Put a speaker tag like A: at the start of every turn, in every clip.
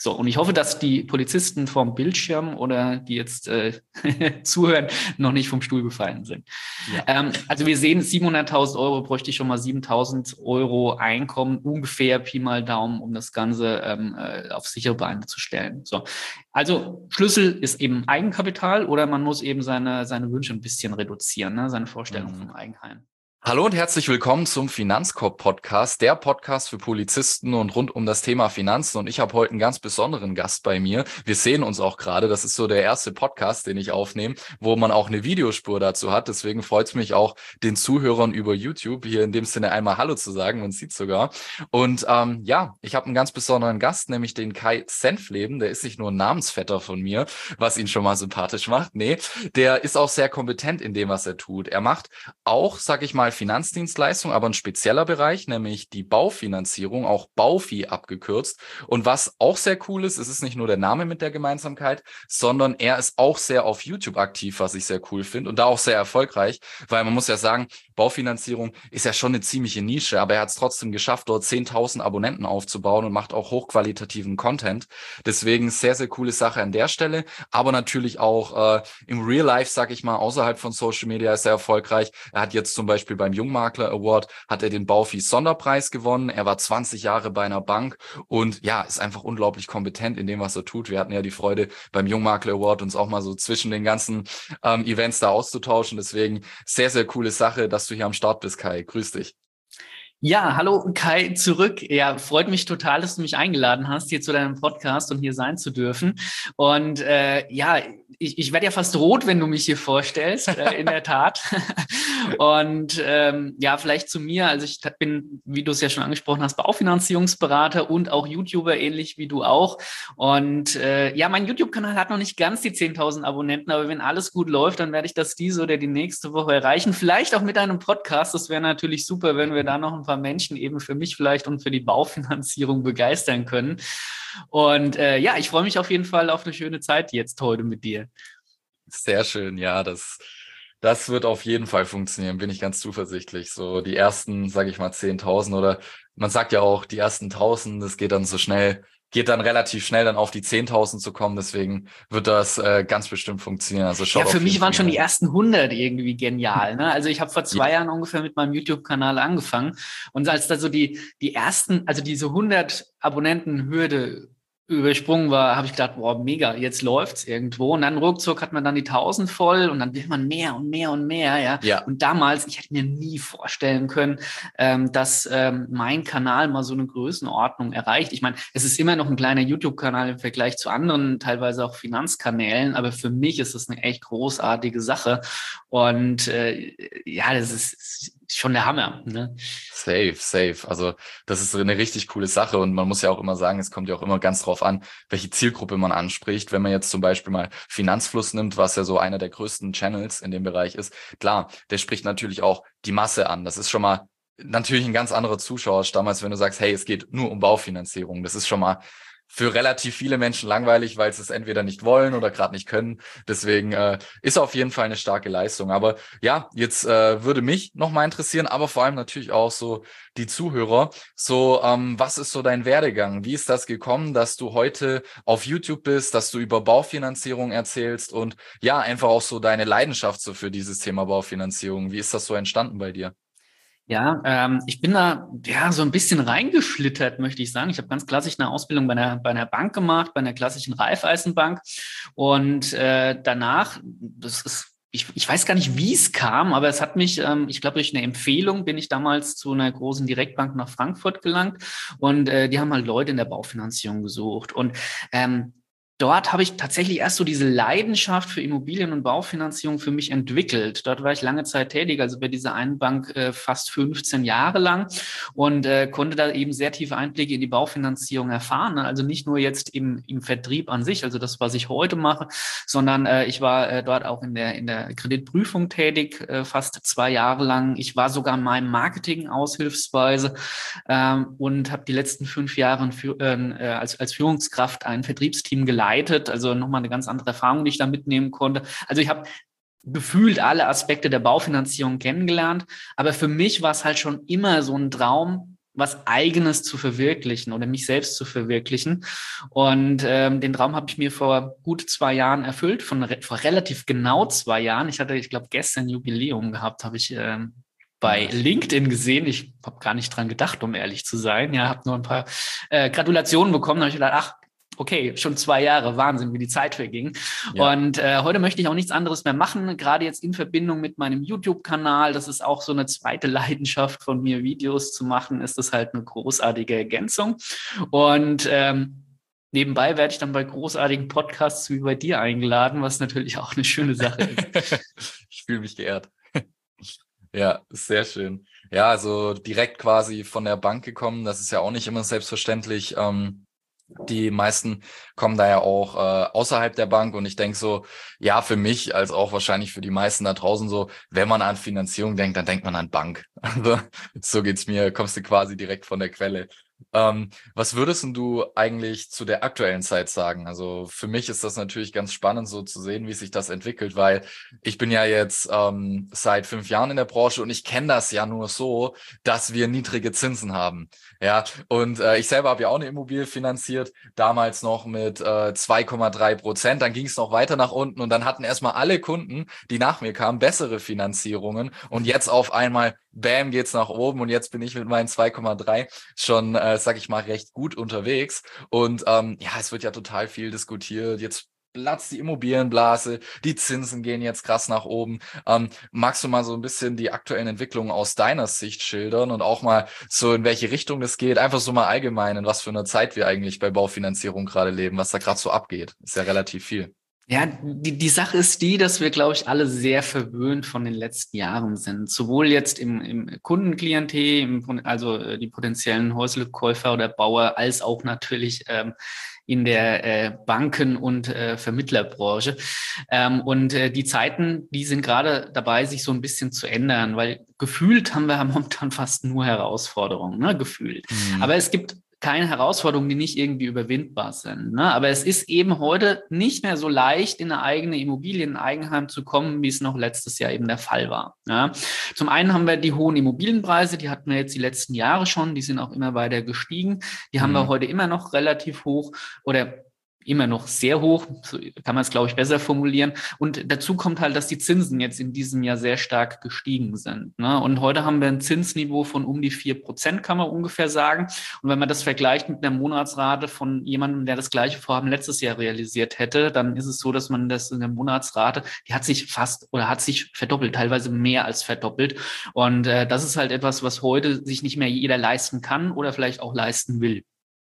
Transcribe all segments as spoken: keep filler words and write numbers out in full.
A: So, und ich hoffe, dass die Polizisten vom Bildschirm oder die jetzt äh, zuhören, noch nicht vom Stuhl gefallen sind. Ja. Ähm, also wir sehen, siebenhunderttausend Euro bräuchte ich schon mal siebentausend Euro Einkommen, ungefähr Pi mal Daumen, um das Ganze ähm, äh, auf sichere Beine zu stellen. So, also Schlüssel ist eben Eigenkapital oder man muss eben seine, seine Wünsche ein bisschen reduzieren, ne? Seine Vorstellung mhm. vom Eigenheim.
B: Hallo und herzlich willkommen zum Finanzkorb-Podcast, der Podcast für Polizisten und rund um das Thema Finanzen. Und ich habe heute einen ganz besonderen Gast bei mir. Wir sehen uns auch gerade. Das ist so der erste Podcast, den ich aufnehme, wo man auch eine Videospur dazu hat. Deswegen freut es mich auch, den Zuhörern über YouTube hier in dem Sinne einmal Hallo zu sagen. Man sieht sogar. Und ähm, ja, ich habe einen ganz besonderen Gast, nämlich den Kai Senfleben. Der ist nicht nur ein Namensvetter von mir, was ihn schon mal sympathisch macht. Nee, der ist auch sehr kompetent in dem, was er tut. Er macht auch, sag ich mal, Finanzdienstleistung, aber ein spezieller Bereich, nämlich die Baufinanzierung, auch BauFi abgekürzt. Und was auch sehr cool ist, es ist nicht nur der Name mit der Gemeinsamkeit, sondern er ist auch sehr auf YouTube aktiv, was ich sehr cool finde und da auch sehr erfolgreich, weil man muss ja sagen, Baufinanzierung ist ja schon eine ziemliche Nische, aber er hat es trotzdem geschafft, dort zehntausend Abonnenten aufzubauen und macht auch hochqualitativen Content. Deswegen sehr, sehr coole Sache an der Stelle, aber natürlich auch äh, im Real Life, sag ich mal, außerhalb von Social Media ist er erfolgreich. Er hat jetzt zum Beispiel beim Jungmakler Award hat er den BauFi Sonderpreis gewonnen. Er war zwanzig Jahre bei einer Bank und ja, ist einfach unglaublich kompetent in dem, was er tut. Wir hatten ja die Freude beim Jungmakler Award uns auch mal so zwischen den ganzen ähm, Events da auszutauschen. Deswegen sehr, sehr coole Sache, dass du hier am Start bist, Kai. Grüß dich.
A: Ja, hallo Kai, zurück. Ja, freut mich total, dass du mich eingeladen hast, hier zu deinem Podcast und hier sein zu dürfen. Und äh, ja, ich, ich werde ja fast rot, wenn du mich hier vorstellst, äh, in der Tat. Und ähm, ja, vielleicht zu mir. Also ich bin, wie du es ja schon angesprochen hast, Baufinanzierungsberater und auch YouTuber, ähnlich wie du auch. Und äh, ja, mein YouTube-Kanal hat noch nicht ganz die zehntausend Abonnenten, aber wenn alles gut läuft, dann werde ich das diese oder die nächste Woche erreichen. Vielleicht auch mit einem Podcast. Das wäre natürlich super, wenn wir da noch ein paar Menschen eben für mich vielleicht und für die Baufinanzierung begeistern können. Und äh, ja, ich freue mich auf jeden Fall auf eine schöne Zeit jetzt heute mit dir.
B: Sehr schön, ja, das, das wird auf jeden Fall funktionieren, bin ich ganz zuversichtlich. So die ersten, sage ich mal, zehntausend oder man sagt ja auch, die ersten tausend, das geht dann so schnell, geht dann relativ schnell dann auf die zehntausend zu kommen, deswegen wird das äh, ganz bestimmt funktionieren. Also
A: ja, für mich waren schon die ersten hundert irgendwie genial. Ne? Also ich habe vor zwei ja. Jahren ungefähr mit meinem YouTube-Kanal angefangen und als da so die die ersten, also diese hundert Abonnenten-Hürde übersprungen war, habe ich gedacht, boah, mega, jetzt läuft's irgendwo. Und dann ruckzuck hat man dann die tausend voll und dann will man mehr und mehr und mehr, ja.
B: ja.
A: Und damals, ich hätte mir nie vorstellen können, ähm, dass ähm, mein Kanal mal so eine Größenordnung erreicht. Ich meine, es ist immer noch ein kleiner YouTube-Kanal im Vergleich zu anderen, teilweise auch Finanzkanälen, aber für mich ist es eine echt großartige Sache. Und äh, ja, das ist schon der Hammer, ne?
B: Safe, safe. Also das ist eine richtig coole Sache und man muss ja auch immer sagen, es kommt ja auch immer ganz drauf an, welche Zielgruppe man anspricht. Wenn man jetzt zum Beispiel mal Finanzfluss nimmt, was ja so einer der größten Channels in dem Bereich ist, klar, der spricht natürlich auch die Masse an. Das ist schon mal natürlich ein ganz anderer Zuschauerstamm, als wenn du sagst, hey, es geht nur um Baufinanzierung. Das ist schon mal für relativ viele Menschen langweilig, weil sie es entweder nicht wollen oder gerade nicht können. Deswegen äh, ist auf jeden Fall eine starke Leistung. Aber ja, jetzt äh, würde mich noch mal interessieren, aber vor allem natürlich auch so die Zuhörer. So, ähm, was ist so dein Werdegang? Wie ist das gekommen, dass du heute auf YouTube bist, dass du über Baufinanzierung erzählst und ja, einfach auch so deine Leidenschaft so für dieses Thema Baufinanzierung. Wie ist das so entstanden bei dir?
A: Ja, ähm, ich bin da ja so ein bisschen reingeschlittert, möchte ich sagen. Ich habe ganz klassisch eine Ausbildung bei einer bei einer Bank gemacht, bei einer klassischen Raiffeisenbank. Und äh, danach, das ist ich, ich weiß gar nicht, wie es kam, aber es hat mich, ähm, ich glaube, durch eine Empfehlung bin ich damals zu einer großen Direktbank nach Frankfurt gelangt und äh, die haben halt Leute in der Baufinanzierung gesucht. Und ähm, dort habe ich tatsächlich erst so diese Leidenschaft für Immobilien- und Baufinanzierung für mich entwickelt. Dort war ich lange Zeit tätig, also bei dieser einen Bank äh, fast fünfzehn Jahre lang und äh, konnte da eben sehr tiefe Einblicke in die Baufinanzierung erfahren. Also nicht nur jetzt im, im Vertrieb an sich, also das, was ich heute mache, sondern äh, ich war äh, dort auch in der, in der Kreditprüfung tätig, äh, fast zwei Jahre lang. Ich war sogar in meinem Marketing aushilfsweise ähm, und habe die letzten fünf Jahre für, äh, als, als Führungskraft ein Vertriebsteam geleitet. Also nochmal eine ganz andere Erfahrung, die ich da mitnehmen konnte. Also ich habe gefühlt alle Aspekte der Baufinanzierung kennengelernt, aber für mich war es halt schon immer so ein Traum, was Eigenes zu verwirklichen oder mich selbst zu verwirklichen. Und ähm, den Traum habe ich mir vor gut zwei Jahren erfüllt, von re- vor relativ genau zwei Jahren. Ich hatte, ich glaube, gestern Jubiläum gehabt, habe ich ähm, bei
B: Nice.
A: LinkedIn gesehen. Ich habe gar nicht dran gedacht, um ehrlich zu sein. Ja, habe nur ein paar äh, Gratulationen bekommen. Da habe ich gedacht, ach, okay, schon zwei Jahre, Wahnsinn, wie die Zeit verging.
B: Ja.
A: Und äh, heute möchte ich auch nichts anderes mehr machen, gerade jetzt in Verbindung mit meinem YouTube-Kanal. Das ist auch so eine zweite Leidenschaft von mir, Videos zu machen, ist das halt eine großartige Ergänzung. Und ähm, nebenbei werde ich dann bei großartigen Podcasts wie bei dir eingeladen, was natürlich auch eine schöne Sache ist.
B: Ich fühle mich geehrt. Ja, sehr schön. Ja, also direkt quasi von der Bank gekommen, das ist ja auch nicht immer selbstverständlich. Ähm, die meisten kommen da ja auch äh, außerhalb der Bank und ich denke so, ja, für mich als auch wahrscheinlich für die meisten da draußen so, wenn man an Finanzierung denkt, dann denkt man an Bank. Also so geht's mir, kommst du quasi direkt von der Quelle. Ähm, was würdest denn du eigentlich zu der aktuellen Zeit sagen? Also für mich ist das natürlich ganz spannend, so zu sehen, wie sich das entwickelt, weil ich bin ja jetzt ähm, seit fünf Jahren in der Branche und ich kenne das ja nur so, dass wir niedrige Zinsen haben. Ja, und äh, ich selber habe ja auch eine Immobilie finanziert, damals noch mit äh, zwei Komma drei Prozent. Dann ging es noch weiter nach unten und dann hatten erstmal alle Kunden, die nach mir kamen, bessere Finanzierungen. Und jetzt auf einmal, bam, geht's nach oben und jetzt bin ich mit meinen zwei Komma drei schon, äh, sag ich mal, recht gut unterwegs. Und ähm, ja, es wird ja total viel diskutiert. Jetzt platzt die Immobilienblase, die Zinsen gehen jetzt krass nach oben. Ähm, magst du mal so ein bisschen die aktuellen Entwicklungen aus deiner Sicht schildern und auch mal so in welche Richtung das geht? Einfach so mal allgemein, in was für einer Zeit wir eigentlich bei Baufinanzierung gerade leben, was da gerade so abgeht. Ist ja relativ viel.
A: Ja, die, die Sache ist die, dass wir, glaube ich, alle sehr verwöhnt von den letzten Jahren sind. Sowohl jetzt im, im Kundenklientel, im, also äh, die potenziellen Häuselkäufer oder Bauer, als auch natürlich ähm, in der äh, Banken- und äh, Vermittlerbranche. Ähm, und äh, die Zeiten, die sind gerade dabei, sich so ein bisschen zu ändern, weil gefühlt haben wir momentan fast nur Herausforderungen, ne? Gefühlt. Aber
B: Mhm.
A: es gibt keine Herausforderungen, die nicht irgendwie überwindbar sind. Ne? Aber es ist eben heute nicht mehr so leicht, in eine eigene Immobilie, in ein Eigenheim zu kommen, wie es noch letztes Jahr eben der Fall war. Ja? Zum einen haben wir die hohen Immobilienpreise, die hatten wir jetzt die letzten Jahre schon, die sind auch immer weiter gestiegen. Die haben wir
B: Mhm.
A: heute immer noch relativ hoch oder immer noch sehr hoch, so kann man es, glaube ich, besser formulieren. Und dazu kommt halt, dass die Zinsen jetzt in diesem Jahr sehr stark gestiegen sind. Ne? Und heute haben wir ein Zinsniveau von um die vier Prozent, kann man ungefähr sagen. Und wenn man das vergleicht mit einer Monatsrate von jemandem, der das gleiche Vorhaben letztes Jahr realisiert hätte, dann ist es so, dass man das in der Monatsrate, die hat sich fast oder hat sich verdoppelt, teilweise mehr als verdoppelt. Und äh, das ist halt etwas, was heute sich nicht mehr jeder leisten kann oder vielleicht auch leisten will.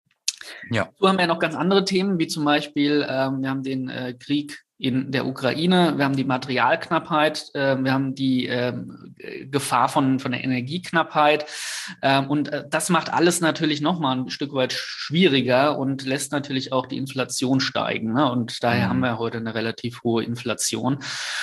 B: Ja.
A: So haben wir noch ganz andere Themen, wie zum Beispiel, ähm, wir haben den äh, Krieg in der Ukraine, wir haben die Materialknappheit, äh, wir haben die ähm, Gefahr von, von der Energieknappheit. Ähm, und äh, das macht alles natürlich nochmal ein Stück weit schwieriger und lässt natürlich auch die Inflation steigen. Ne? Und daher haben
B: Mhm.
A: wir heute eine relativ hohe Inflation.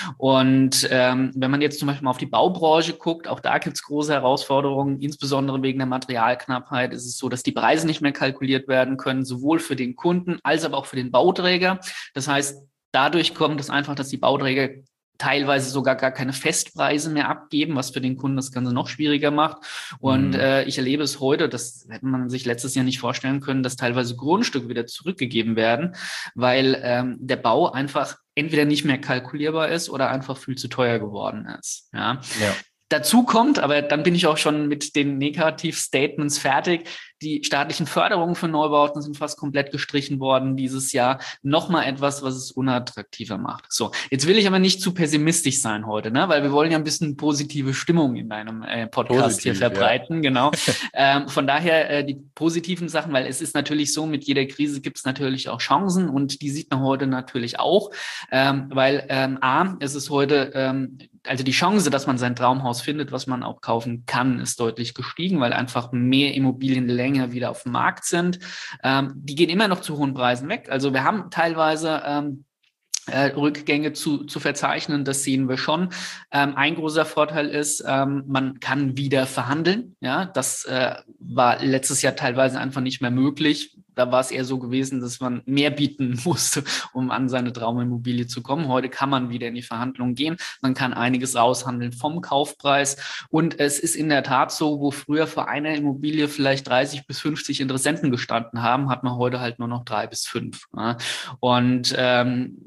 A: Und ähm, wenn man jetzt zum Beispiel mal auf die Baubranche guckt, auch da gibt es große Herausforderungen, insbesondere wegen der Materialknappheit ist es so, dass die Preise nicht mehr kalkuliert werden können, sowohl für den Kunden als aber auch für den Bauträger. Das heißt, dadurch kommt es einfach, dass die Bauträger teilweise sogar gar keine Festpreise mehr abgeben, was für den Kunden das Ganze noch schwieriger macht. Und
B: Mhm.
A: äh, ich erlebe es heute, das hätte man sich letztes Jahr nicht vorstellen können, dass teilweise Grundstücke wieder zurückgegeben werden, weil ähm, der Bau einfach entweder nicht mehr kalkulierbar ist oder einfach viel zu teuer geworden ist. Ja.
B: Ja.
A: Dazu kommt, aber dann bin ich auch schon mit den Negativ-Statements fertig, die staatlichen Förderungen für Neubauten sind fast komplett gestrichen worden dieses Jahr. Nochmal etwas, was es unattraktiver macht. So, jetzt will ich aber nicht zu pessimistisch sein heute, ne? Weil wir wollen ja ein bisschen positive Stimmung in deinem äh, Podcast hier
B: Positiv, ja.
A: verbreiten, genau. ähm, von daher äh, die positiven Sachen, weil es ist natürlich so, mit jeder Krise gibt es natürlich auch Chancen und die sieht man heute natürlich auch, ähm, weil ähm, A, es ist heute ähm, also die Chance, dass man sein Traumhaus findet, was man auch kaufen kann, ist deutlich gestiegen, weil einfach mehr Immobilien länger wieder auf dem Markt sind. Ähm, die gehen immer noch zu hohen Preisen weg. Also wir haben teilweise ähm, äh, Rückgänge zu, zu verzeichnen, das sehen wir schon. Ähm, ein großer Vorteil ist, ähm, man kann wieder verhandeln. Ja, das äh, war letztes Jahr teilweise einfach nicht mehr möglich. da war es eher so gewesen, dass man mehr bieten musste, um an seine Traumimmobilie zu kommen. Heute kann man wieder in die Verhandlungen gehen. Man kann einiges raushandeln vom Kaufpreis. Und es ist in der Tat so, wo früher für eine Immobilie vielleicht dreißig bis fünfzig Interessenten gestanden haben, hat man heute halt nur noch drei bis fünf. Ja. Und ähm,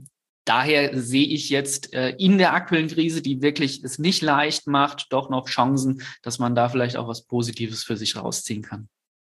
A: daher sehe ich jetzt äh, in der aktuellen Krise, die wirklich es nicht leicht macht, doch noch Chancen, dass man da vielleicht auch was Positives für sich rausziehen kann.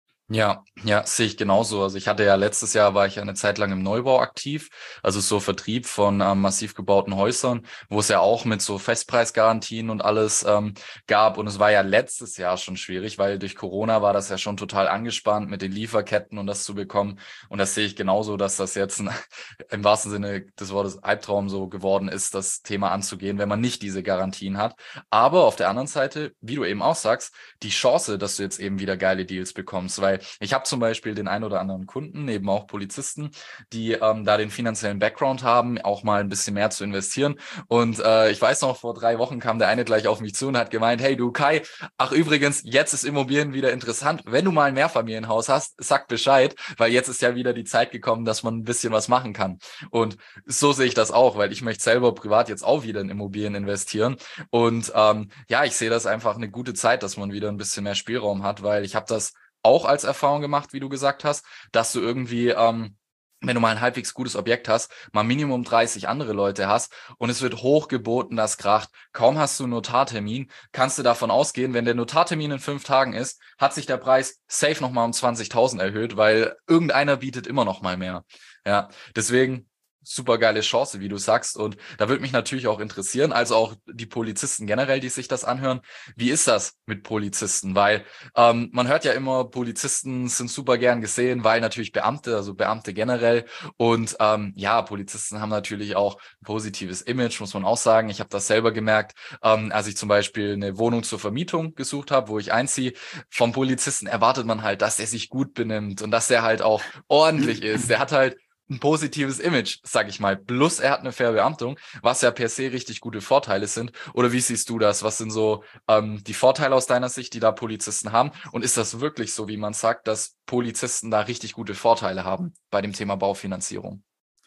B: Ja, ja, sehe ich genauso. Also ich hatte ja letztes Jahr, war ich ja eine Zeit lang im Neubau aktiv, also so Vertrieb von ähm, massiv gebauten Häusern, wo es ja auch mit so Festpreisgarantien und alles ähm, gab. Und es war ja letztes Jahr schon schwierig, weil durch Corona war das ja schon total angespannt mit den Lieferketten und das zu bekommen. Und das sehe ich genauso, dass das jetzt ein, im wahrsten Sinne des Wortes Albtraum so geworden ist, das Thema anzugehen, wenn man nicht diese Garantien hat. Aber auf der anderen Seite, wie du eben auch sagst, die Chance, dass du jetzt eben wieder geile Deals bekommst, weil ich habe zum Beispiel den ein oder anderen Kunden, eben auch Polizisten, die ähm, da den finanziellen Background haben, auch mal ein bisschen mehr zu investieren. Und äh, ich weiß noch, vor drei Wochen kam der eine gleich auf mich zu und hat gemeint, hey du Kai, ach übrigens, jetzt ist Immobilien wieder interessant. Wenn du mal ein Mehrfamilienhaus hast, sag Bescheid, weil jetzt ist ja wieder die Zeit gekommen, dass man ein bisschen was machen kann. Und so sehe ich das auch, weil ich möchte selber privat jetzt auch wieder in Immobilien investieren. Und ähm, ja, ich sehe das einfach eine gute Zeit, dass man wieder ein bisschen mehr Spielraum hat, weil ich habe das auch als Erfahrung gemacht, wie du gesagt hast, dass du irgendwie, ähm, wenn du mal ein halbwegs gutes Objekt hast, mal Minimum dreißig andere Leute hast und es wird hochgeboten, das kracht. Kaum hast du einen Notartermin, kannst du davon ausgehen, wenn der Notartermin in fünf Tagen ist, hat sich der Preis safe nochmal um zwanzigtausend erhöht, weil irgendeiner bietet immer noch mal mehr. Ja, deswegen super geile Chance, wie du sagst. Und da würde mich natürlich auch interessieren, also auch die Polizisten generell, die sich das anhören. Wie ist das mit Polizisten? Weil ähm, man hört ja immer, Polizisten sind super gern gesehen, weil natürlich Beamte, also Beamte generell. Und ähm, ja, Polizisten haben natürlich auch ein positives Image, muss man auch sagen. Ich habe das selber gemerkt, ähm, als ich zum Beispiel eine Wohnung zur Vermietung gesucht habe, wo ich einziehe. Vom Polizisten erwartet man halt, dass er sich gut benimmt und dass er halt auch ordentlich ist. Der hat halt ein positives Image, sag ich mal. Plus er hat eine faire Beamtung, was ja per se richtig gute Vorteile sind. Oder wie siehst du das? Was sind so ähm, die Vorteile aus deiner Sicht, die da Polizisten haben? Und ist das wirklich so, wie man sagt, dass Polizisten da richtig gute Vorteile haben bei dem Thema Baufinanzierung?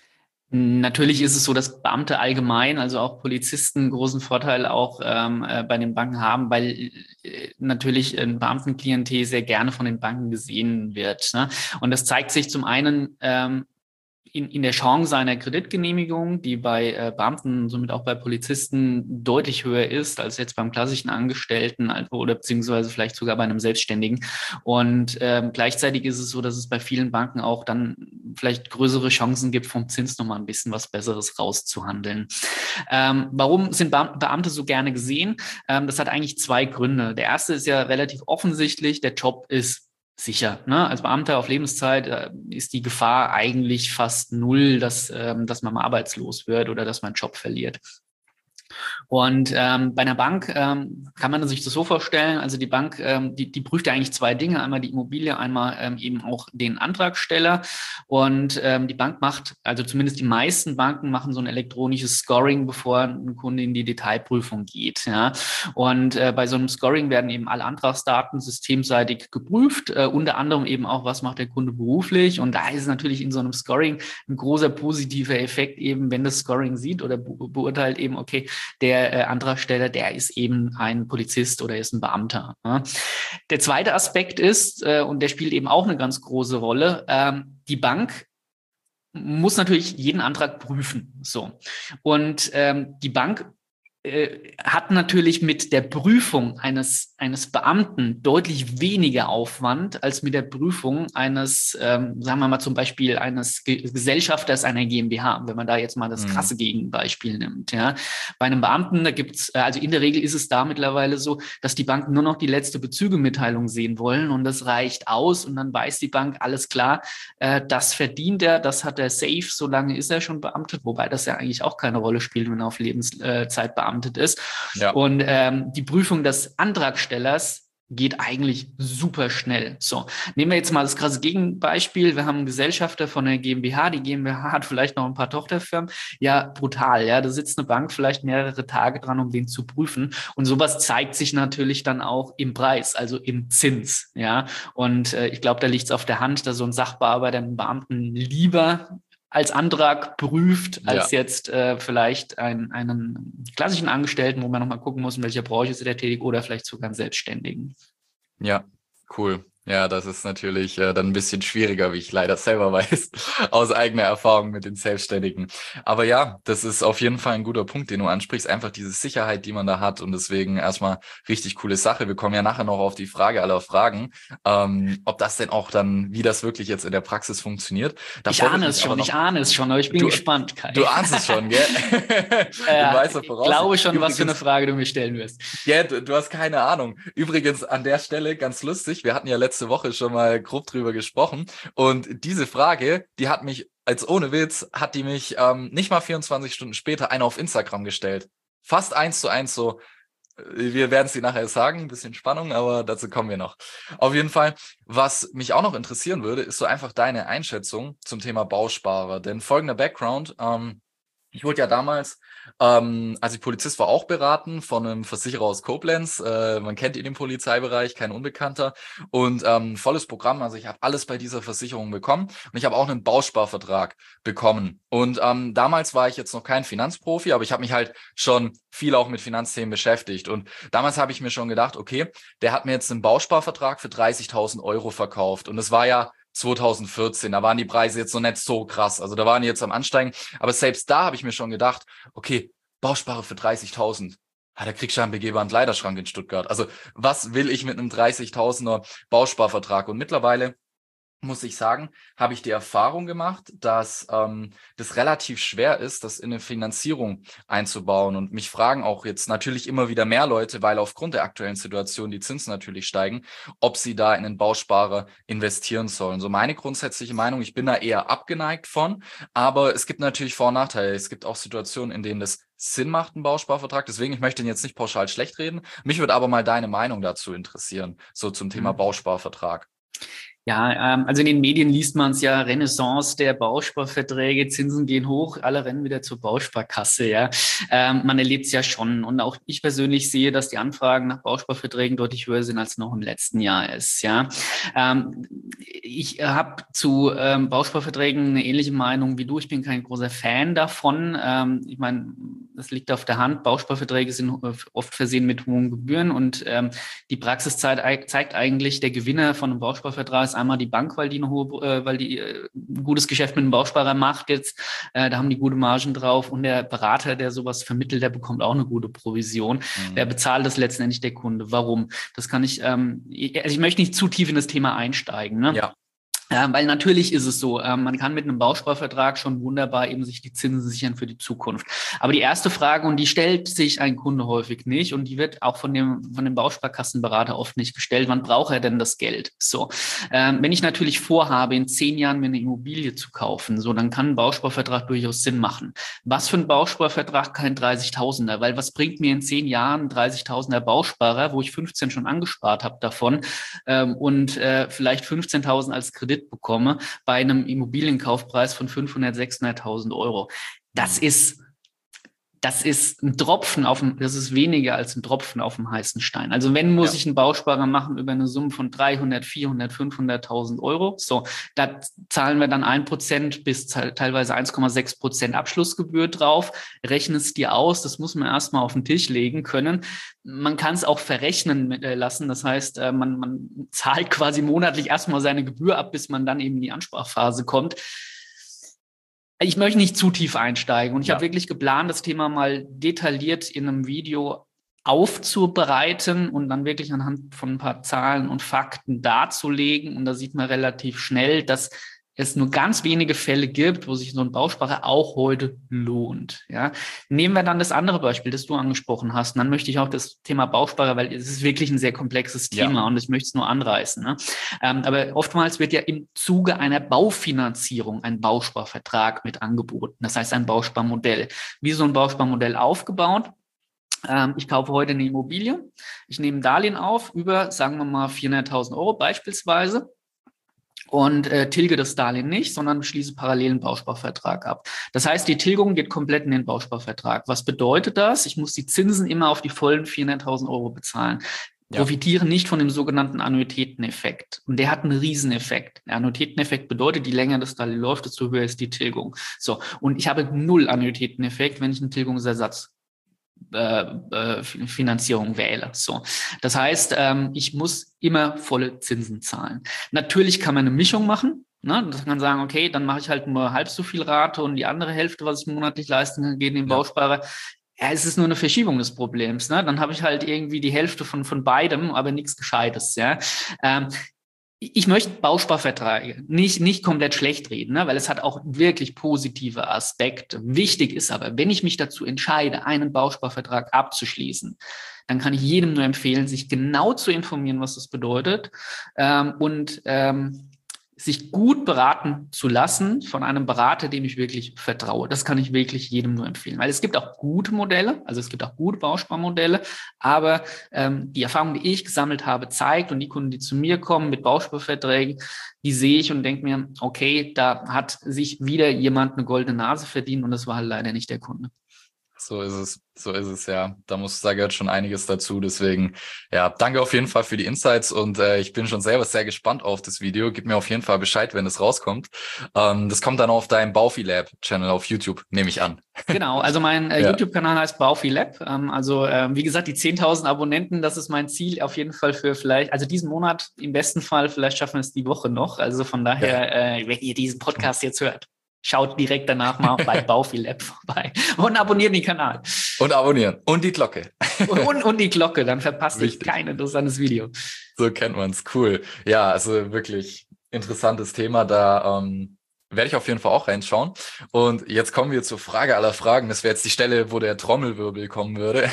A: Natürlich ist es so, dass Beamte allgemein, also auch Polizisten, einen großen Vorteil auch ähm, äh, bei den Banken haben, weil äh, natürlich ein Beamtenklientel sehr gerne von den Banken gesehen wird. Ne? Und das zeigt sich zum einen ähm, In, in der Chance einer Kreditgenehmigung, die bei äh, Beamten, somit auch bei Polizisten deutlich höher ist als jetzt beim klassischen Angestellten oder beziehungsweise vielleicht sogar bei einem Selbstständigen. Und ähm, gleichzeitig ist es so, dass es bei vielen Banken auch dann vielleicht größere Chancen gibt, vom Zins nochmal ein bisschen was Besseres rauszuhandeln. Ähm, warum sind Be- Beamte so gerne gesehen? Ähm, das hat eigentlich zwei Gründe. Der erste ist ja relativ offensichtlich, der Job ist sicher. Ne? Als Beamter auf Lebenszeit äh, ist die Gefahr eigentlich fast null, dass, ähm, dass man mal arbeitslos wird oder dass man einen Job verliert. Und ähm, bei einer Bank ähm, kann man sich das so vorstellen, also die Bank, ähm, die, die prüft ja eigentlich zwei Dinge, einmal die Immobilie, einmal ähm, eben auch den Antragsteller. Und ähm, die Bank macht, also zumindest die meisten Banken machen so ein elektronisches Scoring, bevor ein Kunde in die Detailprüfung geht. Ja? Und äh, bei so einem Scoring werden eben alle Antragsdaten systemseitig geprüft, äh, unter anderem eben auch, was macht der Kunde beruflich. Und da ist natürlich in so einem Scoring ein großer positiver Effekt eben, wenn das Scoring sieht oder be- beurteilt eben, okay, der äh, Antragsteller, der ist eben ein Polizist oder ist ein Beamter. Ja. Der zweite Aspekt ist, äh, und der spielt eben auch eine ganz große Rolle, ähm, die Bank muss natürlich jeden Antrag prüfen. So. Und ähm, die Bank äh, hat natürlich mit der Prüfung eines, eines Beamten deutlich weniger Aufwand als mit der Prüfung eines, ähm, sagen wir mal zum Beispiel eines Ge- Gesellschafters einer GmbH, wenn man da jetzt mal das
B: Mhm.
A: krasse Gegenbeispiel nimmt. Ja. Bei einem Beamten, da gibt's, äh, also in der Regel ist es da mittlerweile so, dass die Banken nur noch die letzte Bezügemitteilung sehen wollen und das reicht aus und dann weiß die Bank, alles klar, äh, das verdient er, das hat er safe, solange ist er schon beamtet, wobei das ja eigentlich auch keine Rolle spielt, wenn er auf Lebenszeit beamtet ist.
B: Ja.
A: Und ähm, die Prüfung des Antragstellers geht eigentlich super schnell. So, nehmen wir jetzt mal das krasse Gegenbeispiel. Wir haben einen Gesellschafter von der GmbH. Die GmbH hat vielleicht noch ein paar Tochterfirmen. Ja, brutal. Ja, da sitzt eine Bank vielleicht mehrere Tage dran, um den zu prüfen. Und sowas zeigt sich natürlich dann auch im Preis, also im Zins. Ja, und äh, ich glaube, da liegt es auf der Hand, dass so ein Sachbearbeiter einen Beamten lieber als Antrag prüft, als
B: Ja.
A: jetzt äh, vielleicht ein, einen klassischen Angestellten, wo man nochmal gucken muss, in welcher Branche ist er tätig oder vielleicht sogar einen Selbstständigen.
B: Ja, cool. Ja, das ist natürlich äh, dann ein bisschen schwieriger, wie ich leider selber weiß, aus eigener Erfahrung mit den Selbstständigen. Aber ja, das ist auf jeden Fall ein guter Punkt, den du ansprichst. Einfach diese Sicherheit, die man da hat. Und deswegen erstmal richtig coole Sache. Wir kommen ja nachher noch auf die Frage aller Fragen, ähm, ob das denn auch dann, wie das wirklich jetzt in der Praxis funktioniert.
A: Ich
B: Davor würde
A: ahne
B: mich
A: es
B: aber
A: schon,
B: noch,
A: ich ahne es schon, aber ich bin
B: du,
A: gespannt, Kai.
B: du ahnst es schon, gell? In
A: Äh,
B: weißer
A: ich
B: Voraussicht.
A: glaube schon, was für eine
B: Übrigens,
A: Frage du mir stellen wirst.
B: ja, du, du hast keine Ahnung. Übrigens an der Stelle ganz lustig, wir hatten ja letzte Woche schon mal grob drüber gesprochen und diese Frage, die hat mich, als ohne Witz, hat die mich ähm, nicht mal vierundzwanzig Stunden später einer auf Instagram gestellt. Fast eins zu eins so. Wir werden es dir nachher sagen, ein bisschen Spannung, aber dazu kommen wir noch. Auf jeden Fall, was mich auch noch interessieren würde, ist so einfach deine Einschätzung zum Thema Bausparer. Denn folgender Background, ähm, ich wurde ja damals, ähm, als ich Polizist war, auch beraten von einem Versicherer aus Koblenz. Äh, man kennt ihn im Polizeibereich, kein Unbekannter. Und ähm, volles Programm, also ich habe alles bei dieser Versicherung bekommen. Und ich habe auch einen Bausparvertrag bekommen. Und ähm, damals war ich jetzt noch kein Finanzprofi, aber ich habe mich halt schon viel auch mit Finanzthemen beschäftigt. Und damals habe ich mir schon gedacht, okay, der hat mir jetzt einen Bausparvertrag für dreißigtausend Euro verkauft. Und es war ja zwanzig vierzehn, da waren die Preise jetzt noch nicht so krass. Also da waren die jetzt am Ansteigen. Aber selbst da habe ich mir schon gedacht, okay, Bausparer für dreißigtausend. Ah, da kriegst du einen begehbaren Kleiderschrank in Stuttgart. Also was will ich mit einem dreißigtausender Bausparvertrag? Und mittlerweile muss ich sagen, habe ich die Erfahrung gemacht, dass ähm, das relativ schwer ist, das in eine Finanzierung einzubauen. Und mich fragen auch jetzt natürlich immer wieder mehr Leute, weil aufgrund der aktuellen Situation die Zinsen natürlich steigen, ob sie da in einen Bausparer investieren sollen. So meine grundsätzliche Meinung, ich bin da eher abgeneigt von, aber es gibt natürlich Vor- und Nachteile. Es gibt auch Situationen, in denen das Sinn macht, ein Bausparvertrag. Deswegen, ich möchte ihn jetzt nicht pauschal schlecht reden. Mich würde aber mal deine Meinung dazu interessieren, so zum Thema Bausparvertrag.
A: Ja, ähm, also in den Medien liest man es ja, Renaissance der Bausparverträge, Zinsen gehen hoch, alle rennen wieder zur Bausparkasse, ja. Ähm, man erlebt es ja schon. Und auch ich persönlich sehe, dass die Anfragen nach Bausparverträgen deutlich höher sind, als noch im letzten Jahr ist, ja. Ähm, ich habe zu ähm, Bausparverträgen eine ähnliche Meinung wie du. Ich bin kein großer Fan davon. Ähm, ich meine, das liegt auf der Hand. Bausparverträge sind oft versehen mit hohen Gebühren und ähm, die Praxis zeigt, zeigt eigentlich, der Gewinner von einem Bausparvertrag ist einmal die Bank, weil die eine hohe, äh, weil die äh, ein gutes Geschäft mit einem Bausparer macht jetzt. Äh, da haben die gute Margen drauf und der Berater, der sowas vermittelt, der bekommt auch eine gute Provision. Mhm. Wer bezahlt das letztendlich? Der Kunde. Warum? Das kann ich, ähm, also ich möchte nicht zu tief in das Thema einsteigen, ne?
B: Ja.
A: Ja, weil natürlich ist es so, ähm, man kann mit einem Bausparvertrag schon wunderbar eben sich die Zinsen sichern für die Zukunft. Aber die erste Frage, und die stellt sich ein Kunde häufig nicht, und die wird auch von dem, von dem Bausparkassenberater oft nicht gestellt, wann braucht er denn das Geld? So, ähm, wenn ich natürlich vorhabe, in zehn Jahren mir eine Immobilie zu kaufen, so, dann kann ein Bausparvertrag durchaus Sinn machen. Was für ein Bausparvertrag? Kein dreißigtausender, weil was bringt mir in zehn Jahren ein dreißigtausender Bausparer, wo ich fünfzehn schon angespart habe davon, ähm, und äh, vielleicht fünfzehntausend als Kredit bekomme bei einem Immobilienkaufpreis von fünfhundert, sechshunderttausend Euro. Das ist, das ist ein Tropfen auf dem, das ist weniger als ein Tropfen auf dem heißen Stein. Also wenn, muss ja. ich einen Bausparer machen über eine Summe von dreihundert, vierhundert, fünfhunderttausend Euro. So, da zahlen wir dann ein Prozent bis teilweise eins Komma sechs Prozent Abschlussgebühr drauf. Rechne es dir aus. Das muss man erstmal auf den Tisch legen können. Man kann es auch verrechnen lassen. Das heißt, man, man zahlt quasi monatlich erstmal seine Gebühr ab, bis man dann eben in die Ansparphase kommt. Ich möchte nicht zu tief einsteigen und ich ja. habe wirklich geplant, das Thema mal detailliert in einem Video aufzubereiten und dann wirklich anhand von ein paar Zahlen und Fakten darzulegen. Und da sieht man relativ schnell, dass es nur ganz wenige Fälle gibt, wo sich so ein Bausparer auch heute lohnt. Ja, nehmen wir dann das andere Beispiel, das du angesprochen hast. Und dann möchte ich auch das Thema Bausparer, weil es ist wirklich ein sehr komplexes Thema ja. und ich möchte es nur anreißen. Ne? Ähm, aber oftmals wird ja im Zuge einer Baufinanzierung ein Bausparvertrag mit angeboten. Das heißt ein Bausparmodell. Wie so ein Bausparmodell aufgebaut? ähm, ich kaufe heute eine Immobilie, ich nehme ein Darlehen auf über, sagen wir mal, vierhunderttausend Euro beispielsweise. Und äh, tilge das Darlehen nicht, sondern schließe parallel einen Bausparvertrag ab. Das heißt, die Tilgung geht komplett in den Bausparvertrag. Was bedeutet das? Ich muss die Zinsen immer auf die vollen vierhunderttausend Euro bezahlen.
B: Ja.
A: Profitieren nicht von dem sogenannten Annuitäteneffekt. Und der hat einen Rieseneffekt. Der Annuitäteneffekt bedeutet, je länger das Darlehen läuft, desto höher ist die Tilgung. So. Und ich habe null Annuitäteneffekt, wenn ich einen Tilgungsersatz Äh, äh, Finanzierung wähle. So, das heißt, ähm, ich muss immer volle Zinsen zahlen. Natürlich kann man eine Mischung machen. Ne? Das kann man sagen, okay, dann mache ich halt nur halb so viel Rate und die andere Hälfte, was ich monatlich leisten kann, geht in den
B: Ja.
A: Bausparer. Ja, es ist nur eine Verschiebung des Problems. Ne? Dann habe ich halt irgendwie die Hälfte von von beidem, aber nichts Gescheites. Ja. Ähm, Ich möchte Bausparverträge nicht, nicht komplett schlecht reden, ne, weil es hat auch wirklich positive Aspekte. Wichtig ist aber, wenn ich mich dazu entscheide, einen Bausparvertrag abzuschließen, dann kann ich jedem nur empfehlen, sich genau zu informieren, was das bedeutet ähm, und ähm, sich gut beraten zu lassen von einem Berater, dem ich wirklich vertraue. Das kann ich wirklich jedem nur empfehlen, weil es gibt auch gute Modelle, also es gibt auch gute Bausparmodelle, aber ähm, die Erfahrung, die ich gesammelt habe, zeigt und die Kunden, die zu mir kommen mit Bausparverträgen, die sehe ich und denke mir, okay, da hat sich wieder jemand eine goldene Nase verdient und das war halt leider nicht der Kunde.
B: So ist es, so ist es, ja. Da muss, da gehört schon einiges dazu. Deswegen, ja, danke auf jeden Fall für die Insights und äh, ich bin schon selber sehr gespannt auf das Video. Gib mir auf jeden Fall Bescheid, wenn es rauskommt. Ähm, das kommt dann auf deinem Baufi Lab Channel auf YouTube, nehme ich an.
A: Genau, also mein äh,
B: Ja.
A: YouTube-Kanal heißt Baufi Lab. Ähm, also ähm, wie gesagt, die zehntausend Abonnenten, das ist mein Ziel auf jeden Fall für vielleicht, also diesen Monat im besten Fall, vielleicht schaffen wir es die Woche noch. Also von daher,
B: Ja.
A: äh, wenn ihr diesen Podcast jetzt hört, schaut direkt danach mal bei Baufi Lab vorbei und abonniert den Kanal.
B: Und abonnieren. Und die Glocke.
A: Und, und die Glocke, dann verpasst ihr
B: Wichtig.
A: kein interessantes Video.
B: So kennt man's. Cool. Ja, also wirklich interessantes Thema. Da ähm, werde ich auf jeden Fall auch reinschauen. Und jetzt kommen wir zur Frage aller Fragen. Das wäre jetzt die Stelle, wo der Trommelwirbel kommen würde.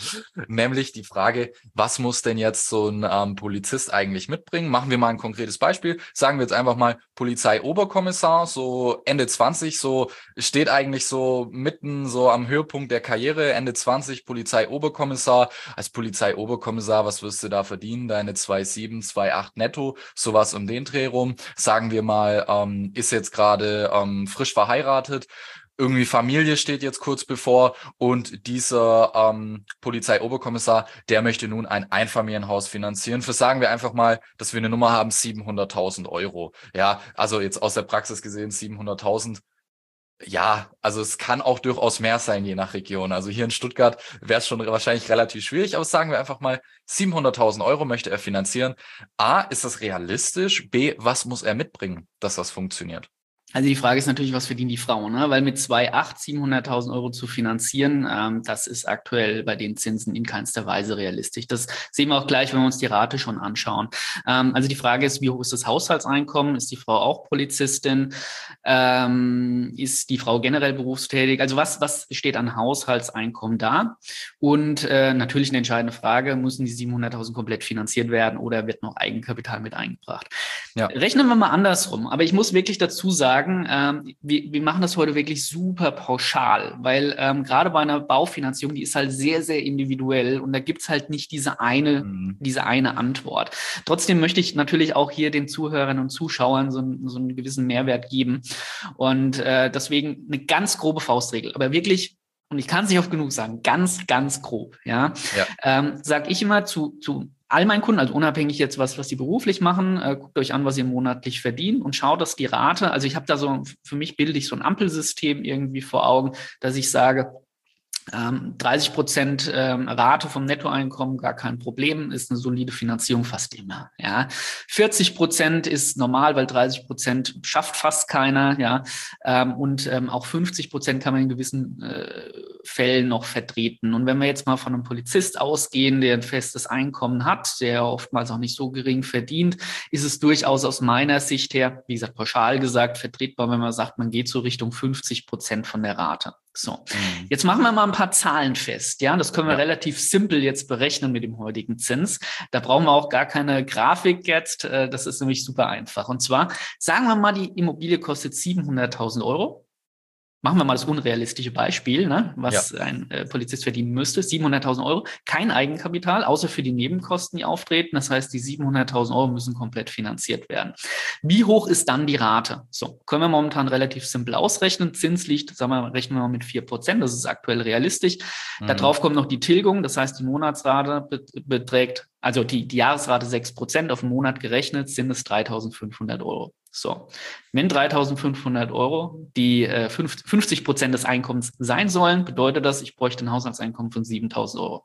B: Nämlich die Frage, was muss denn jetzt so ein ähm, Polizist eigentlich mitbringen? Machen wir mal ein konkretes Beispiel. Sagen wir jetzt einfach mal Polizeioberkommissar, so Ende zwanzig, so steht eigentlich so mitten so am Höhepunkt der Karriere, Ende zwanzig, Polizeioberkommissar. Als Polizeioberkommissar, was wirst du da verdienen? Deine zwei Komma sieben, zwei Komma acht netto, sowas um den Dreh rum. Sagen wir mal, ähm, ist jetzt gerade ähm, frisch verheiratet, irgendwie Familie steht jetzt kurz bevor und dieser ähm, Polizeioberkommissar, der möchte nun ein Einfamilienhaus finanzieren für, sagen wir einfach mal, dass wir eine Nummer haben, siebenhunderttausend Euro. Ja, also jetzt aus der Praxis gesehen siebenhunderttausend. Ja, also es kann auch durchaus mehr sein, je nach Region. Also hier in Stuttgart wäre es schon wahrscheinlich relativ schwierig, aber sagen wir einfach mal, siebenhunderttausend Euro möchte er finanzieren. A, ist das realistisch? B, was muss er mitbringen, dass das funktioniert?
A: Also die Frage ist natürlich, was verdienen die Frauen, ne? Weil mit zwei Komma acht siebenhunderttausend Euro zu finanzieren, ähm, das ist aktuell bei den Zinsen in keinster Weise realistisch. Das sehen wir auch gleich, wenn wir uns die Rate schon anschauen. Ähm, also die Frage ist, wie hoch ist das Haushaltseinkommen? Ist die Frau auch Polizistin? Ähm, ist die Frau generell berufstätig? Also was, was steht an Haushaltseinkommen da? Und äh, natürlich eine entscheidende Frage, müssen die siebenhunderttausend komplett finanziert werden oder wird noch Eigenkapital mit eingebracht? Ja. Rechnen wir mal andersrum. Aber ich muss wirklich dazu sagen, ähm, wir, wir machen das heute wirklich super pauschal, weil ähm, gerade bei einer Baufinanzierung, die ist halt sehr, sehr individuell und da gibt's halt nicht diese eine, mhm. diese eine Antwort. Trotzdem möchte ich natürlich auch hier den Zuhörern und Zuschauern so, so einen gewissen Mehrwert geben und äh, deswegen eine ganz grobe Faustregel, aber wirklich, und ich kann es nicht oft genug sagen, ganz, ganz grob, ja, ja. Ähm, sage ich immer zu, zu all meinen Kunden, also unabhängig jetzt, was, was die beruflich machen, äh, guckt euch an, was ihr monatlich verdient und schaut, dass die Rate, also ich habe da so, für mich bilde ich so ein Ampelsystem irgendwie vor Augen, dass ich sage, Ähm, dreißig Prozent ähm, Rate vom Nettoeinkommen, gar kein Problem, ist eine solide Finanzierung fast immer. Ja, vierzig Prozent ist normal, weil dreißig Prozent schafft fast keiner. Ja, ähm, und ähm, auch fünfzig Prozent kann man in gewissen äh, Fällen noch vertreten. Und wenn wir jetzt mal von einem Polizist ausgehen, der ein festes Einkommen hat, der oftmals auch nicht so gering verdient, ist es durchaus aus meiner Sicht her, wie gesagt, pauschal gesagt, vertretbar, wenn man sagt, man geht so Richtung fünfzig Prozent von der Rate. So, jetzt machen wir mal ein paar Zahlen fest. Ja, das können wir ja. relativ simpel jetzt berechnen mit dem heutigen Zins. Da brauchen wir auch gar keine Grafik jetzt. Das ist nämlich super einfach. Und zwar sagen wir mal, die Immobilie kostet siebenhunderttausend Euro. machen wir mal das unrealistische Beispiel, ne, was
B: Ja.
A: ein äh, Polizist verdienen müsste, siebenhunderttausend Euro, kein Eigenkapital, außer für die Nebenkosten, die auftreten. Das heißt, die siebenhunderttausend Euro müssen komplett finanziert werden. Wie hoch ist dann die Rate? So, können wir momentan relativ simpel ausrechnen. Zins liegt, sagen wir mal, rechnen wir mal mit vier Prozent, das ist aktuell realistisch. Mhm. Darauf kommt noch die Tilgung, das heißt, die Monatsrate beträgt, also die, die Jahresrate sechs Prozent, auf den Monat gerechnet sind es dreitausendfünfhundert Euro. So, wenn dreitausendfünfhundert Euro die äh, fünfzig Prozent des Einkommens sein sollen, bedeutet das, ich bräuchte ein Haushaltseinkommen von siebentausend Euro.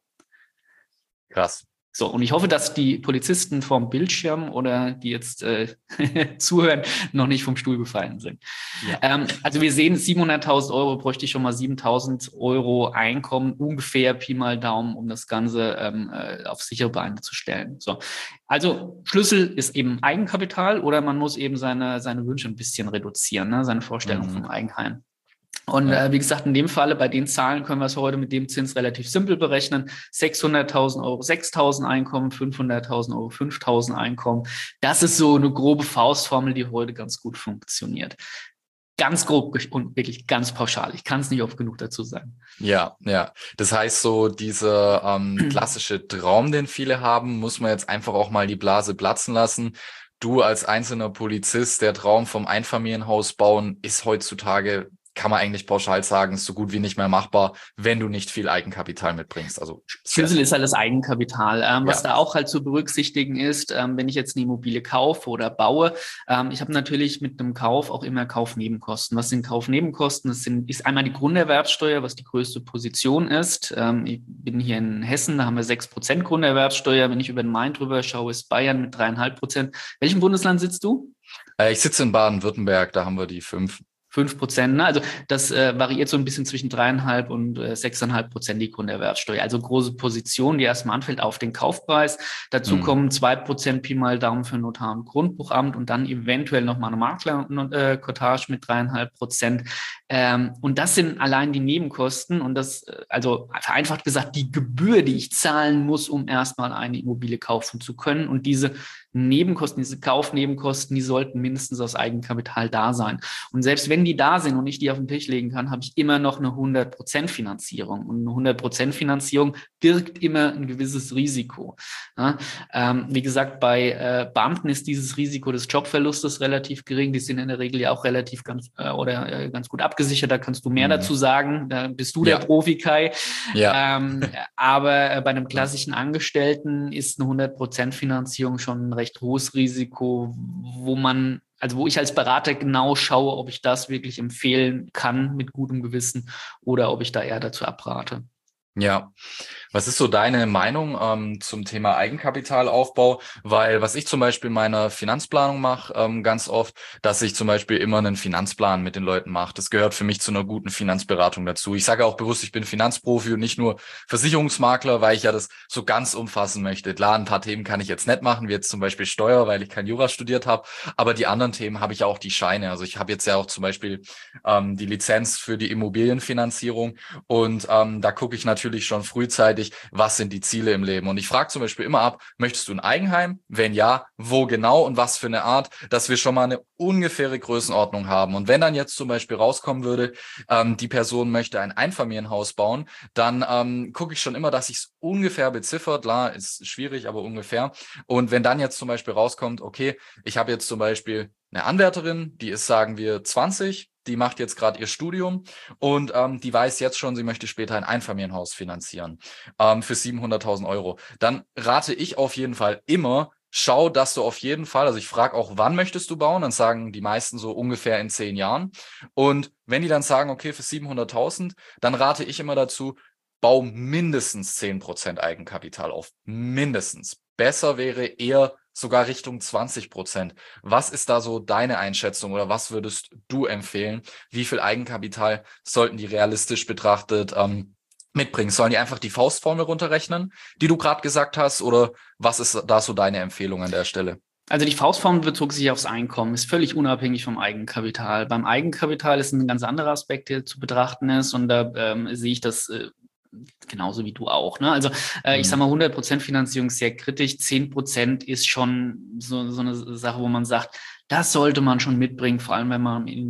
B: Krass.
A: So, und ich hoffe, dass die Polizisten vom Bildschirm oder die jetzt äh, zuhören, noch nicht vom Stuhl gefallen sind. Ja. Ähm, also wir sehen, siebenhunderttausend Euro bräuchte ich schon mal siebentausend Euro Einkommen, ungefähr Pi mal Daumen, um das Ganze ähm, äh, auf sichere Beine zu stellen. So, also Schlüssel ist eben Eigenkapital oder man muss eben seine, seine Wünsche ein bisschen reduzieren, ne? Seine Vorstellung mhm. vom Eigenheim. Und ja. äh, wie gesagt, in dem Falle, bei den Zahlen können wir es heute mit dem Zins relativ simpel berechnen. sechshunderttausend Euro sechstausend Einkommen, fünfhunderttausend Euro fünftausend Einkommen. Das ist so eine grobe Faustformel, die heute ganz gut funktioniert. Ganz grob und wirklich ganz pauschal. Ich kann es nicht oft genug dazu sagen.
B: Ja, ja. Das heißt, so dieser ähm, klassische Traum, den viele haben, muss man jetzt einfach auch mal die Blase platzen lassen. Du als einzelner Polizist, der Traum vom Einfamilienhaus bauen, ist heutzutage, kann man eigentlich pauschal sagen, ist so gut wie nicht mehr machbar, wenn du nicht viel Eigenkapital mitbringst. Also
A: Schlüssel ist halt das Eigenkapital. Ähm, ja. Was da auch halt zu berücksichtigen ist, ähm, wenn ich jetzt eine Immobilie kaufe oder baue, ähm, ich habe natürlich mit einem Kauf auch immer Kaufnebenkosten. Was sind Kaufnebenkosten? Das sind, ist einmal die Grunderwerbsteuer, was die größte Position ist. Ähm, ich bin hier in Hessen, da haben wir sechs Prozent Grunderwerbsteuer. Wenn ich über den Main drüber schaue, ist Bayern mit dreieinhalb Prozent. Welchem Bundesland sitzt du?
B: Äh, ich sitze in Baden-Württemberg, da haben wir die fünf.
A: Fünf Prozent, ne? Also das äh, variiert so ein bisschen zwischen dreieinhalb und äh, sechseinhalb Prozent die Grunderwerbsteuer. Also große Position, die erstmal anfällt auf den Kaufpreis. Dazu hm. kommen zwei Prozent Pi mal Daumen für Notar und Grundbuchamt und dann eventuell nochmal eine Makler-Cottage mit dreieinhalb Prozent. Ähm, und das sind allein die Nebenkosten und das, also vereinfacht gesagt, die Gebühr, die ich zahlen muss, um erstmal eine Immobilie kaufen zu können. Und diese Nebenkosten, diese Kaufnebenkosten, die sollten mindestens aus Eigenkapital da sein. Und selbst wenn die da sind und ich die auf den Tisch legen kann, habe ich immer noch eine hundert Prozent Finanzierung. Und eine hundert Prozent Finanzierung birgt immer ein gewisses Risiko. Ja, ähm, wie gesagt, bei äh, Beamten ist dieses Risiko des Jobverlustes relativ gering. Die sind in der Regel ja auch relativ ganz äh, oder äh, ganz gut abgesichert. Da kannst du mehr mhm. dazu sagen. Da bist du ja. der Profi, Kai. Ja. Ähm, aber äh, bei einem klassischen Angestellten ist eine hundert Prozent Finanzierung schon ein recht hohes Risiko, wo man Also wo ich als Berater genau schaue, ob ich das wirklich empfehlen kann mit gutem Gewissen oder ob ich da eher dazu abrate.
B: Ja, was ist so deine Meinung ähm, zum Thema Eigenkapitalaufbau? Weil was ich zum Beispiel in meiner Finanzplanung mache, ähm, ganz oft, dass ich zum Beispiel immer einen Finanzplan mit den Leuten mache. Das gehört für mich zu einer guten Finanzberatung dazu. Ich sage auch bewusst, ich bin Finanzprofi und nicht nur Versicherungsmakler, weil ich ja das so ganz umfassen möchte. Klar, ein paar Themen kann ich jetzt nicht machen, wie jetzt zum Beispiel Steuer, weil ich kein Jura studiert habe. Aber die anderen Themen habe ich auch die Scheine. Also ich habe jetzt ja auch zum Beispiel ähm, die Lizenz für die Immobilienfinanzierung und ähm, da gucke ich natürlich natürlich schon frühzeitig, was sind die Ziele im Leben. Und ich frage zum Beispiel immer ab, möchtest du ein Eigenheim? Wenn ja, wo genau und was für eine Art, dass wir schon mal eine ungefähre Größenordnung haben. Und wenn dann jetzt zum Beispiel rauskommen würde, ähm, die Person möchte ein Einfamilienhaus bauen, dann ähm, gucke ich schon immer, dass ich es ungefähr beziffert. Klar, ist schwierig, aber ungefähr. Und wenn dann jetzt zum Beispiel rauskommt, okay, ich habe jetzt zum Beispiel eine Anwärterin, die ist, sagen wir, zwanzig, die macht jetzt gerade ihr Studium und ähm, die weiß jetzt schon, sie möchte später ein Einfamilienhaus finanzieren ähm, für siebenhunderttausend Euro. Dann rate ich auf jeden Fall immer, schau, dass du auf jeden Fall, also ich frage auch, wann möchtest du bauen? Dann sagen die meisten so ungefähr in zehn Jahren. Und wenn die dann sagen, okay, für siebenhunderttausend, dann rate ich immer dazu, bau mindestens zehn Prozent Eigenkapital auf. Mindestens. Besser wäre eher sogar Richtung zwanzig Prozent. Was ist da so deine Einschätzung oder was würdest du empfehlen? Wie viel Eigenkapital sollten die realistisch betrachtet ähm, mitbringen? Sollen die einfach die Faustformel runterrechnen, die du gerade gesagt hast? Oder was ist da so deine Empfehlung an der Stelle?
A: Also die Faustformel bezog sich aufs Einkommen, ist völlig unabhängig vom Eigenkapital. Beim Eigenkapital ist ein ganz anderer Aspekt, der zu betrachten ist und da ähm, sehe ich das äh, genauso wie du auch. Ne? Also äh, ich sage mal, hundert Prozent Finanzierung ist sehr kritisch. zehn Prozent ist schon so, so eine Sache, wo man sagt, das sollte man schon mitbringen, vor allem wenn man in den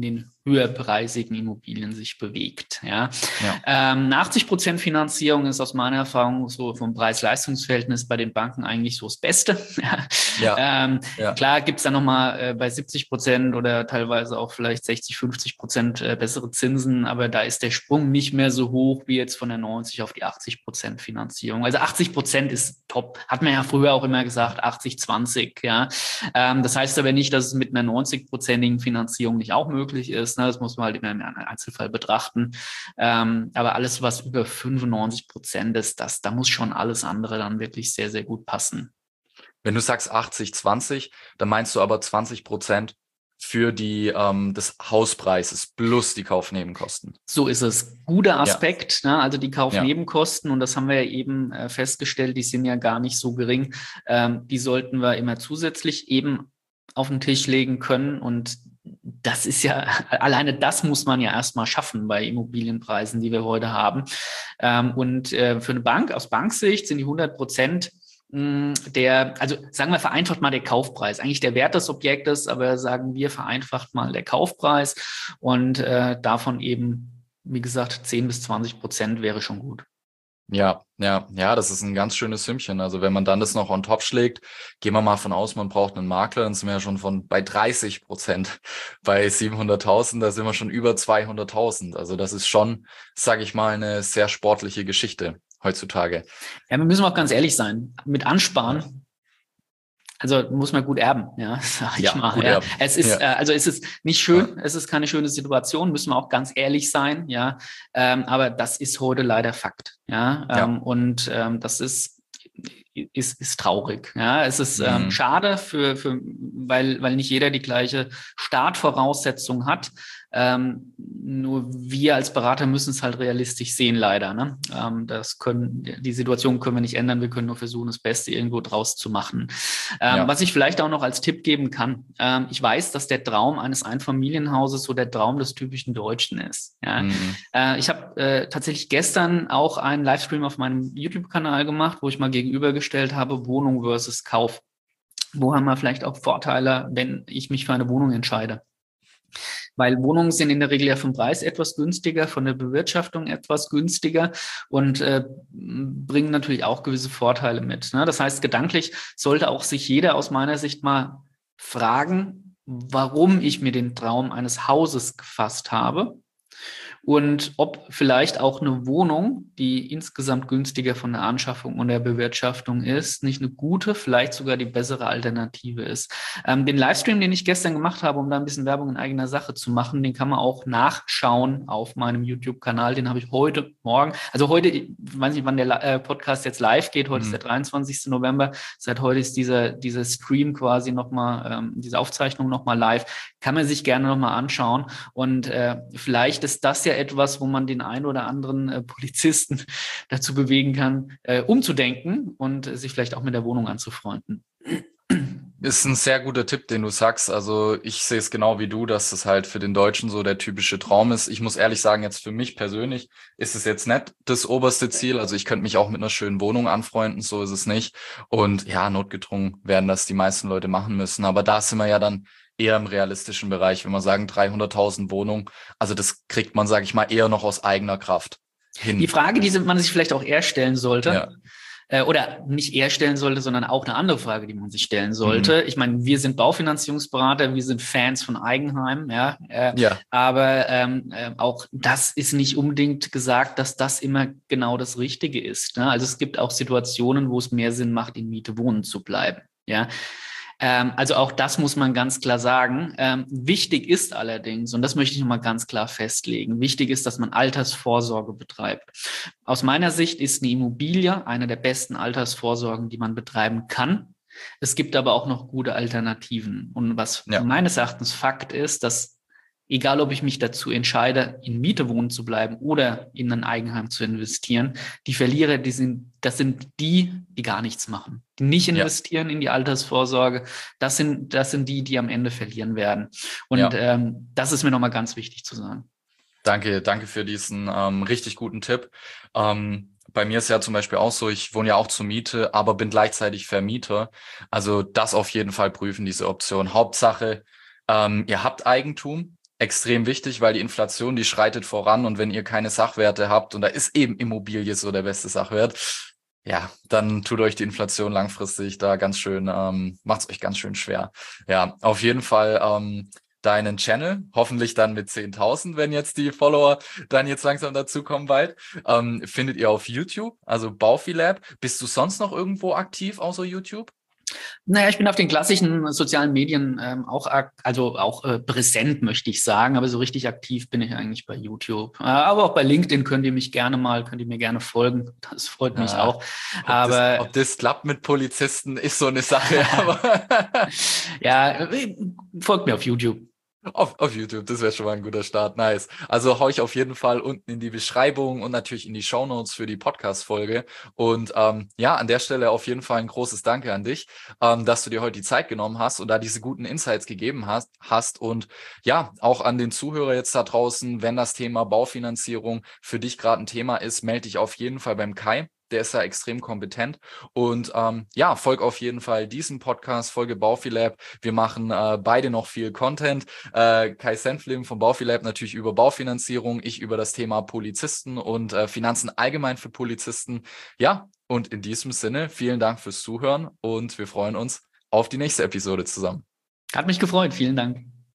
A: höherpreisigen Immobilien sich bewegt. Ja.
B: Ja.
A: Ähm, achtzig Prozent Finanzierung ist aus meiner Erfahrung so vom Preis-Leistungs-Verhältnis bei den Banken eigentlich so das Beste.
B: Ja.
A: ähm,
B: Ja.
A: Klar gibt es dann nochmal äh, bei siebzig Prozent oder teilweise auch vielleicht sechzig, fünfzig Prozent äh, bessere Zinsen, aber da ist der Sprung nicht mehr so hoch wie jetzt von der neunzig auf die achtzig Prozent Finanzierung. Also achtzig Prozent ist top. Hat man ja früher auch immer gesagt, achtzig, zwanzig. Ja. Ähm, das heißt aber nicht, dass es mit einer neunzig-prozentigen Finanzierung nicht auch möglich ist. Ne? Das muss man halt immer im Einzelfall betrachten. Ähm, aber alles, was über fünfundneunzig Prozent ist, das, da muss schon alles andere dann wirklich sehr, sehr gut passen.
B: Wenn du sagst achtzig, zwanzig, dann meinst du aber zwanzig Prozent für die ähm, des Hauspreises plus die Kaufnebenkosten.
A: So ist es. Guter Aspekt, ja. Ne? Also die Kaufnebenkosten, ja. Und das haben wir ja eben äh, festgestellt, die sind ja gar nicht so gering. Ähm, die sollten wir immer zusätzlich eben auf den Tisch legen können. Und das ist ja, alleine das muss man ja erstmal schaffen bei Immobilienpreisen, die wir heute haben. Ähm, und äh, für eine Bank, aus Banksicht sind die hundert Prozent der, also sagen wir vereinfacht mal der Kaufpreis, eigentlich der Wert des Objektes, aber sagen wir vereinfacht mal der Kaufpreis und äh, davon eben, wie gesagt, zehn bis zwanzig Prozent wäre schon gut.
B: Ja, ja, ja, das ist ein ganz schönes Sümmchen. Also wenn man dann das noch on top schlägt, gehen wir mal von aus, man braucht einen Makler, dann sind wir ja schon von bei dreißig Prozent. Bei siebenhunderttausend, da sind wir schon über zweihunderttausend. Also das ist schon, sage ich mal, eine sehr sportliche Geschichte heutzutage.
A: Ja, wir müssen auch ganz ehrlich sein. Mit Ansparen, also muss man gut erben, ja, sag ich
B: ja,
A: mal.
B: Gut
A: ja.
B: erben.
A: Es ist,
B: ja.
A: äh, also es ist nicht schön, ja. Es ist keine schöne Situation, müssen wir auch ganz ehrlich sein, ja. Ähm, aber das ist heute leider Fakt, ja. Ähm, ja. Und ähm, das ist Ist, ist traurig. Ja, es ist ähm, mhm. schade für, für, weil, weil nicht jeder die gleiche Startvoraussetzung hat. Ähm, nur wir als Berater müssen es halt realistisch sehen, leider. Ne? Ähm, das können, die Situation können wir nicht ändern. Wir können nur versuchen, das Beste irgendwo draus zu machen. Ähm, ja. Was ich vielleicht auch noch als Tipp geben kann. Ähm, ich weiß, dass der Traum eines Einfamilienhauses so der Traum des typischen Deutschen ist. Ja? Mhm. Äh, ich habe äh, tatsächlich gestern auch einen Livestream auf meinem YouTube-Kanal gemacht, wo ich mal gegenübergestellt habe, Wohnung versus Kauf. Wo haben wir vielleicht auch Vorteile, wenn ich mich für eine Wohnung entscheide? Weil Wohnungen sind in der Regel ja vom Preis etwas günstiger, von der Bewirtschaftung etwas günstiger und äh, bringen natürlich auch gewisse Vorteile mit. Ne? Das heißt, gedanklich sollte auch sich jeder aus meiner Sicht mal fragen, warum ich mir den Traum eines Hauses gefasst habe. Und ob vielleicht auch eine Wohnung, die insgesamt günstiger von der Anschaffung und der Bewirtschaftung ist, nicht eine gute, vielleicht sogar die bessere Alternative ist. Ähm, den Livestream, den ich gestern gemacht habe, um da ein bisschen Werbung in eigener Sache zu machen, den kann man auch nachschauen auf meinem YouTube-Kanal. Den habe ich heute Morgen, also heute, ich weiß nicht, wann der äh, Podcast jetzt live geht, heute mhm. ist der dreiundzwanzigsten November, seit heute ist dieser, dieser Stream quasi nochmal, ähm, diese Aufzeichnung nochmal live, kann man sich gerne nochmal anschauen und äh, vielleicht ist das ja etwas, wo man den einen oder anderen äh, Polizisten dazu bewegen kann, äh, umzudenken und äh, sich vielleicht auch mit der Wohnung anzufreunden.
B: Ist ein sehr guter Tipp, den du sagst. Also ich sehe es genau wie du, dass es halt für den Deutschen so der typische Traum ist. Ich muss ehrlich sagen, jetzt für mich persönlich ist es jetzt nicht das oberste Ziel. Also ich könnte mich auch mit einer schönen Wohnung anfreunden, so ist es nicht. Und ja, notgedrungen werden das die meisten Leute machen müssen. Aber da sind wir ja dann eher im realistischen Bereich, wenn wir sagen dreihunderttausend Wohnungen. Also das kriegt man, sage ich mal, eher noch aus eigener Kraft hin.
A: Die Frage, die man sich vielleicht auch eher stellen sollte, ja. äh, oder nicht eher stellen sollte, sondern auch eine andere Frage, die man sich stellen sollte. Mhm. Ich meine, wir sind Baufinanzierungsberater, wir sind Fans von Eigenheim, ja, äh, ja. aber ähm, äh, auch das ist nicht unbedingt gesagt, dass das immer genau das Richtige ist. Ne? Also es gibt auch Situationen, wo es mehr Sinn macht, in Miete wohnen zu bleiben. Ja. Also auch das muss man ganz klar sagen. Ähm, wichtig ist allerdings, und das möchte ich nochmal ganz klar festlegen, wichtig ist, dass man Altersvorsorge betreibt. Aus meiner Sicht ist eine Immobilie eine der besten Altersvorsorgen, die man betreiben kann. Es gibt aber auch noch gute Alternativen. Und was ja. meines Erachtens Fakt ist, dass egal, ob ich mich dazu entscheide, in Miete wohnen zu bleiben oder in ein Eigenheim zu investieren, die Verlierer, die sind, das sind die, die gar nichts machen, die nicht investieren ja. in die Altersvorsorge. Das sind, das sind die, die am Ende verlieren werden. Und ja. ähm, das ist mir nochmal ganz wichtig zu sagen.
B: Danke, danke für diesen ähm, richtig guten Tipp. Ähm, bei mir ist ja zum Beispiel auch so, ich wohne ja auch zur Miete, aber bin gleichzeitig Vermieter. Also das auf jeden Fall prüfen, diese Option. Hauptsache, ähm, ihr habt Eigentum. extrem wichtig, weil die Inflation, die schreitet voran und wenn ihr keine Sachwerte habt und da ist eben Immobilie so der beste Sachwert, ja, dann tut euch die Inflation langfristig da ganz schön, ähm, macht es euch ganz schön schwer. Ja, auf jeden Fall ähm, deinen Channel, hoffentlich dann mit zehntausend, wenn jetzt die Follower dann jetzt langsam dazukommen bald, ähm, findet ihr auf YouTube, also Baufilab. Bist du sonst noch irgendwo aktiv außer YouTube?
A: Naja, ich bin auf den klassischen sozialen Medien ähm, auch, ak- also auch äh, präsent, möchte ich sagen, aber so richtig aktiv bin ich eigentlich bei YouTube. Äh, aber auch bei LinkedIn könnt ihr mich gerne mal, könnt ihr mir gerne folgen. Das freut mich
B: Ja,
A: auch.
B: ob das,
A: Aber
B: ob das klappt mit Polizisten, ist so eine Sache, aber
A: ja, äh, folgt mir auf YouTube.
B: Auf, auf YouTube, das wäre schon mal ein guter Start, nice. Also hau ich auf jeden Fall unten in die Beschreibung und natürlich in die Shownotes für die Podcast-Folge. Und ähm, ja, an der Stelle auf jeden Fall ein großes Danke an dich, ähm, dass du dir heute die Zeit genommen hast und da diese guten Insights gegeben hast, hast. Und ja, auch an den Zuhörer jetzt da draußen, wenn das Thema Baufinanzierung für dich gerade ein Thema ist, melde dich auf jeden Fall beim Kai. Der ist da extrem kompetent. Und ähm, ja, folg auf jeden Fall diesem Podcast, folge Baufilab. Wir machen äh, beide noch viel Content. Äh, Kai Senflim vom Baufilab natürlich über Baufinanzierung, ich über das Thema Polizisten und äh, Finanzen allgemein für Polizisten. Ja, und in diesem Sinne, vielen Dank fürs Zuhören und wir freuen uns auf die nächste Episode zusammen.
A: Hat mich gefreut. Vielen Dank.